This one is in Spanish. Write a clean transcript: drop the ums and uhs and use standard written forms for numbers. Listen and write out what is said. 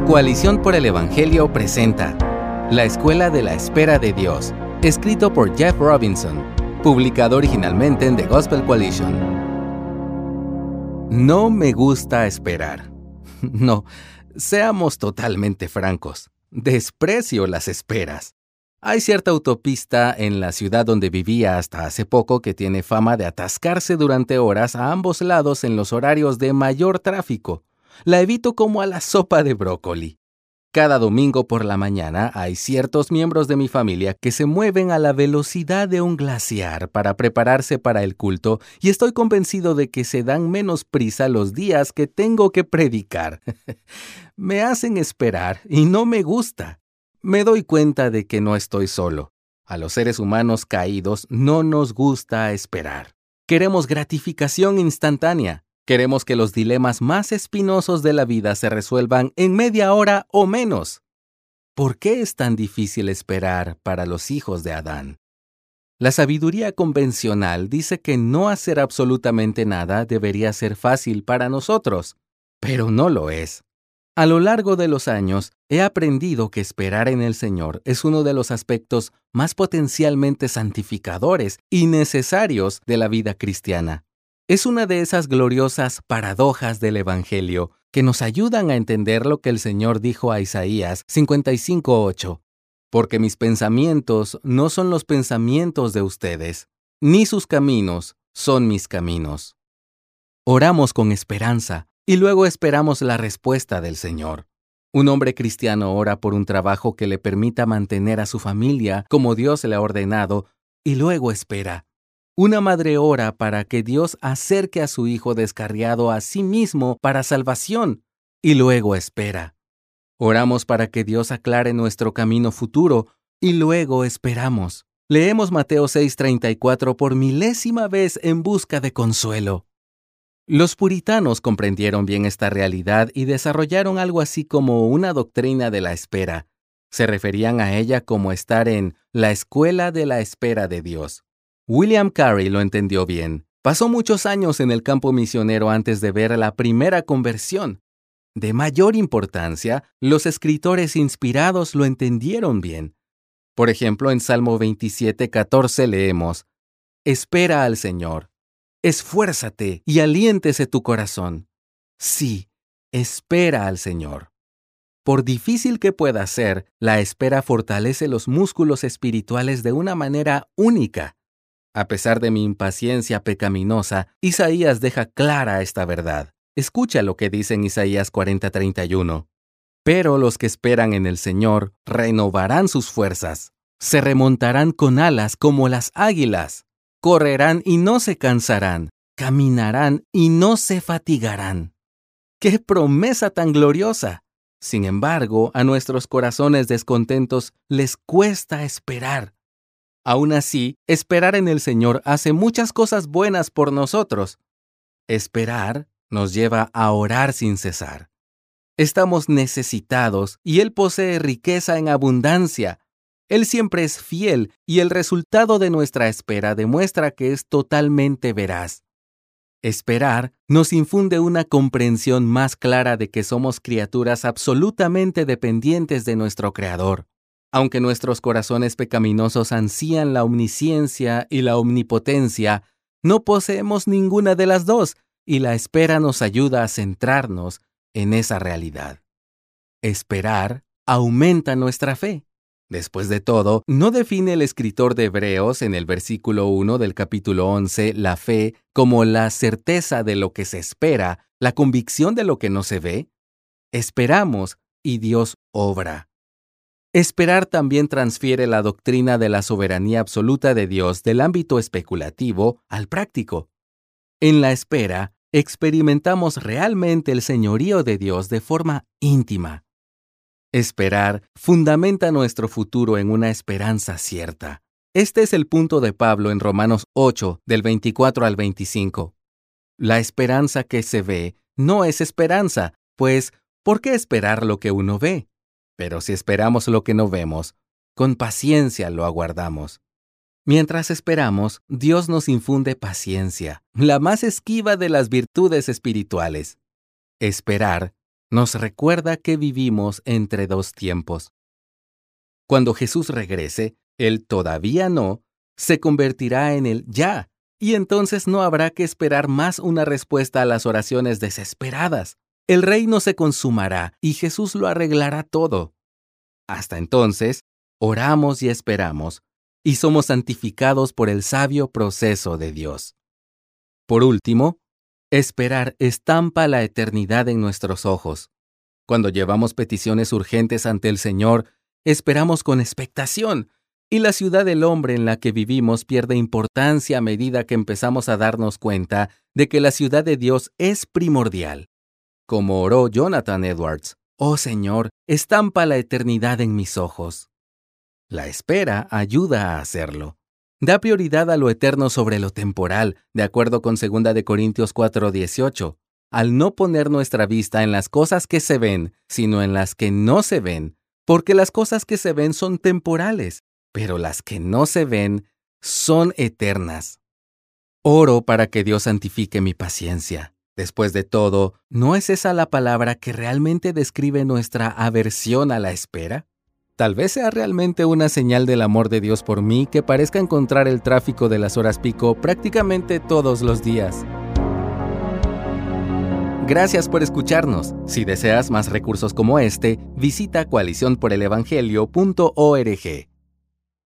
Coalición por el Evangelio presenta La Escuela de la Espera de Dios, escrito por Jeff Robinson, publicado originalmente en The Gospel Coalition. No me gusta esperar. No, seamos totalmente francos. Desprecio las esperas. Hay cierta autopista en la ciudad donde vivía hasta hace poco que tiene fama de atascarse durante horas a ambos lados en los horarios de mayor tráfico. La evito como a la sopa de brócoli. Cada domingo por la mañana hay ciertos miembros de mi familia que se mueven a la velocidad de un glaciar para prepararse para el culto y estoy convencido de que se dan menos prisa los días que tengo que predicar. Me hacen esperar y no me gusta. Me doy cuenta de que no estoy solo. A los seres humanos caídos no nos gusta esperar. Queremos gratificación instantánea. Queremos que los dilemas más espinosos de la vida se resuelvan en media hora o menos. ¿Por qué es tan difícil esperar para los hijos de Adán? La sabiduría convencional dice que no hacer absolutamente nada debería ser fácil para nosotros, pero no lo es. A lo largo de los años, he aprendido que esperar en el Señor es uno de los aspectos más potencialmente santificadores y necesarios de la vida cristiana. Es una de esas gloriosas paradojas del Evangelio que nos ayudan a entender lo que el Señor dijo a Isaías 55:8. Porque mis pensamientos no son los pensamientos de ustedes, ni sus caminos son mis caminos. Oramos con esperanza y luego esperamos la respuesta del Señor. Un hombre cristiano ora por un trabajo que le permita mantener a su familia como Dios le ha ordenado y luego espera. Una madre ora para que Dios acerque a su hijo descarriado a sí mismo para salvación, y luego espera. Oramos para que Dios aclare nuestro camino futuro, y luego esperamos. Leemos Mateo 6:34 por milésima vez en busca de consuelo. Los puritanos comprendieron bien esta realidad y desarrollaron algo así como una doctrina de la espera. Se referían a ella como estar en la escuela de la espera de Dios. William Carey lo entendió bien. Pasó muchos años en el campo misionero antes de ver la primera conversión. De mayor importancia, los escritores inspirados lo entendieron bien. Por ejemplo, en Salmo 27:14 leemos: Espera al Señor, esfuérzate y aliéntese tu corazón. Sí, espera al Señor. Por difícil que pueda ser, la espera fortalece los músculos espirituales de una manera única. A pesar de mi impaciencia pecaminosa, Isaías deja clara esta verdad. Escucha lo que dice en Isaías 40:31. Pero los que esperan en el Señor renovarán sus fuerzas. Se remontarán con alas como las águilas. Correrán y no se cansarán. Caminarán y no se fatigarán. ¡Qué promesa tan gloriosa! Sin embargo, a nuestros corazones descontentos les cuesta esperar. Aún así, esperar en el Señor hace muchas cosas buenas por nosotros. Esperar nos lleva a orar sin cesar. Estamos necesitados y Él posee riqueza en abundancia. Él siempre es fiel y el resultado de nuestra espera demuestra que es totalmente veraz. Esperar nos infunde una comprensión más clara de que somos criaturas absolutamente dependientes de nuestro Creador. Aunque nuestros corazones pecaminosos ansían la omnisciencia y la omnipotencia, no poseemos ninguna de las dos, y la espera nos ayuda a centrarnos en esa realidad. Esperar aumenta nuestra fe. Después de todo, ¿no define el escritor de Hebreos en el versículo 1 del capítulo 11 la fe como la certeza de lo que se espera, la convicción de lo que no se ve? Esperamos y Dios obra. Esperar también transfiere la doctrina de la soberanía absoluta de Dios del ámbito especulativo al práctico. En la espera, experimentamos realmente el señorío de Dios de forma íntima. Esperar fundamenta nuestro futuro en una esperanza cierta. Este es el punto de Pablo en Romanos 8, del 24 al 25. La esperanza que se ve no es esperanza, pues, ¿por qué esperar lo que uno ve? Pero si esperamos lo que no vemos, con paciencia lo aguardamos. Mientras esperamos, Dios nos infunde paciencia, la más esquiva de las virtudes espirituales. Esperar nos recuerda que vivimos entre dos tiempos. Cuando Jesús regrese, el todavía no se convertirá en el ya, y entonces no habrá que esperar más una respuesta a las oraciones desesperadas. El reino se consumará y Jesús lo arreglará todo. Hasta entonces, oramos y esperamos, y somos santificados por el sabio proceso de Dios. Por último, esperar estampa la eternidad en nuestros ojos. Cuando llevamos peticiones urgentes ante el Señor, esperamos con expectación, y la ciudad del hombre en la que vivimos pierde importancia a medida que empezamos a darnos cuenta de que la ciudad de Dios es primordial. Como oró Jonathan Edwards, «Oh Señor, estampa la eternidad en mis ojos». La espera ayuda a hacerlo. Da prioridad a lo eterno sobre lo temporal, de acuerdo con 2 de Corintios 4:18, al no poner nuestra vista en las cosas que se ven, sino en las que no se ven, porque las cosas que se ven son temporales, pero las que no se ven son eternas. Oro para que Dios santifique mi paciencia. Después de todo, ¿no es esa la palabra que realmente describe nuestra aversión a la espera? Tal vez sea realmente una señal del amor de Dios por mí que parezca encontrar el tráfico de las horas pico prácticamente todos los días. Gracias por escucharnos. Si deseas más recursos como este, visita coaliciónporelevangelio.org.